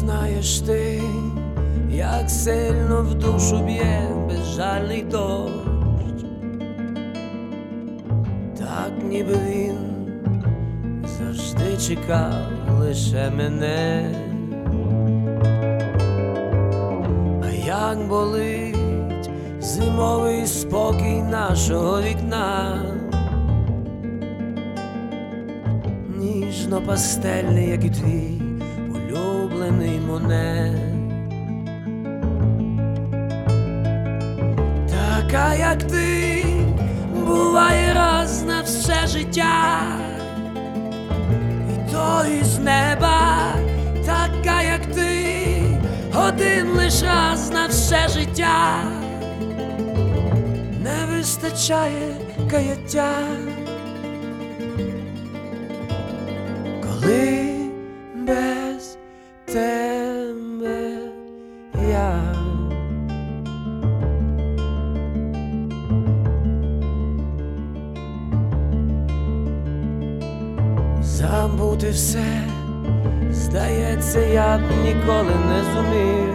знаєш ти, як сильно в душу б'є безжальний дощ, так ніби він завжди чекав лише мене. А як болить зимовий спокій нашого вікна, ніжно-пастельний, як і твій улюблений Моне. Така, як ти, буває раз на все життя, і то із неба. Така, як ти, один лиш раз на все життя. Не вистачає каяття, коли без тебе я. Забути все, здається, я б ніколи не зумів.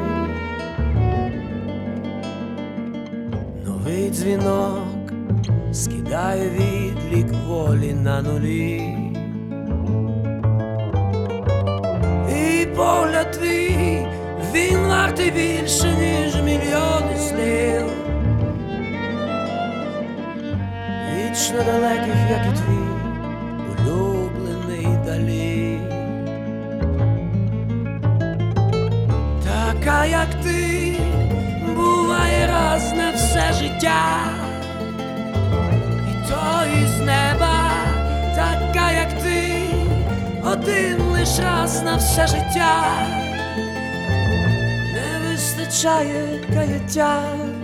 Новий дзвінок скидає відлік волі на нулі, і погляд твій, він вартий більше, ніж мільйони слів, вічно далеких, як і твій улюблений Далі. Така, як ти, буває раз на все життя, і то із неба. Така, як ти, один лиш раз на все життя. Не вистачає каяття.